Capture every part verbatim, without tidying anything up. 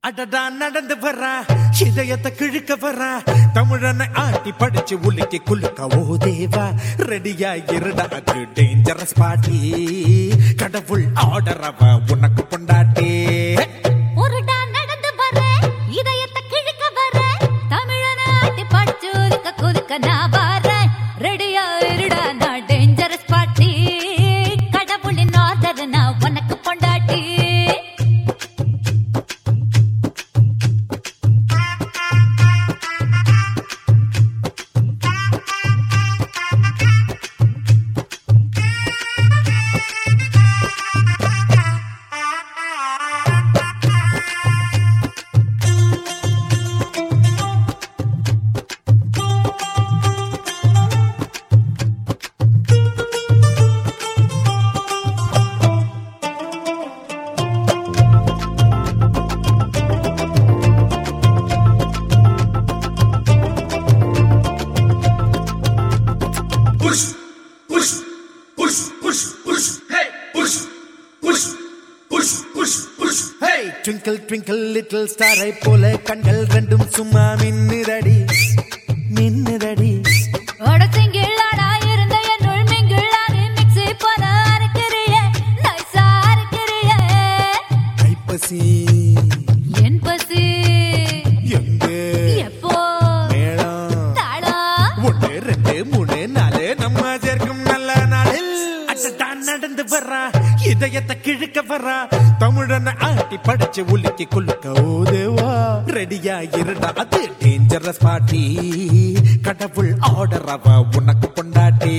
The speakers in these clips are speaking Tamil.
அடடா நடந்து வரா இதயத்தை கிழக்க வரா தமிழனை ஆட்டி படிச்சு உலுக்கி குலுக்க ஓ தேவா ரெடியா இருடா அது டேஞ்சரஸ் பார்ட்டி கடவுள் ஆர்டர் அவ உனக்கு பொண்டாட்டி ஒருடா நடந்து வர இதயத்தை கிழக்க வர தமிழனை ஆட்டி படிச்சு உலுக்க குலுக்க நான் வரேன் ரெடியா இருடா நான் டேஞ்சரஸ் பார்ட்டி கடவுளின் ஆர்டர் நான் உனக்கு பொண்டாட்டி Push, push, push, push, push, hey, push, push, push, push, push, hey. Twinkle twinkle little ஸ்டாரை போல கண்கள் ரெண்டும் சும்மா மின்னுதடி மின்னுதடி ஒடத்திங்கிளாடா இருந்த என்னுள் மிங்கிளாகி மிக்ஸி போல அரைக்கிறியே நைஸா அரைக்கிறியே கைப்பசி என் பசி எங்கே எப்போ மேளம் தாளம் ஒன்று ரெண்டு மூணு நாலு நம்ம சேர்க்கும் நல்ல நாளில் அடடா நடந்து வரா இதயத்தை கிழக்க வரா தமிழனை ஆட்டி படிச்சு உலுக்கி குலுக்க ஓதேவா ரெடியா இருடா அது டேஞ்சரஸ் பார்ட்டி கடவுள் ஆர்டர் அவ உனக்கு பொண்டாட்டி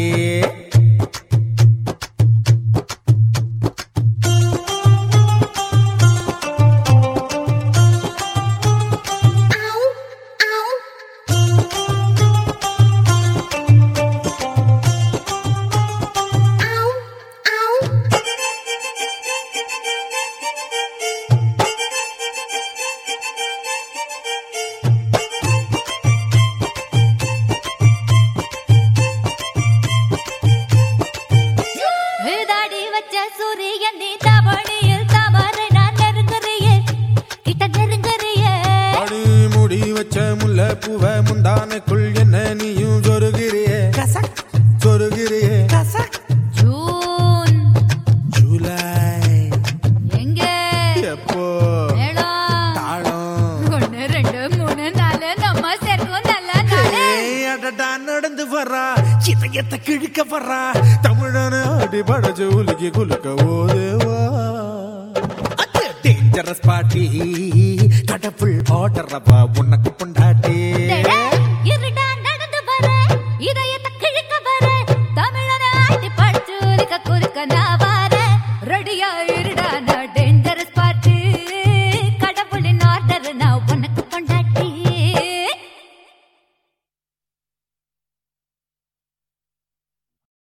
விதாடி வச்ச சூரியன் நீ தவணியில் தவறு நான் நெருங்குறியே கிட்ட நெருங்குறியே அடி முடி வச்ச முல்லை பூவ முந்தானைக்குள் என்ன நீயும் சொருகிறியே சொருகிறியே ஜூன் ஜூலை எங்கே எப்போ மேளம் தாளம் ஒன்னு ரெண்டு மூணு நாலு நம்ம சேர்க்கும் நல்ல நாளு ஏய், அடடா நடந்து வரா இதயத்தை கிழக்க வரா தமிழனை ஆடி படைச்சு உலுக்கி குலுக்க ஓதேவா டேஞ்சரஸ் பார்ட்டி கடவுள் ஆர்டர் அவ உனக்கு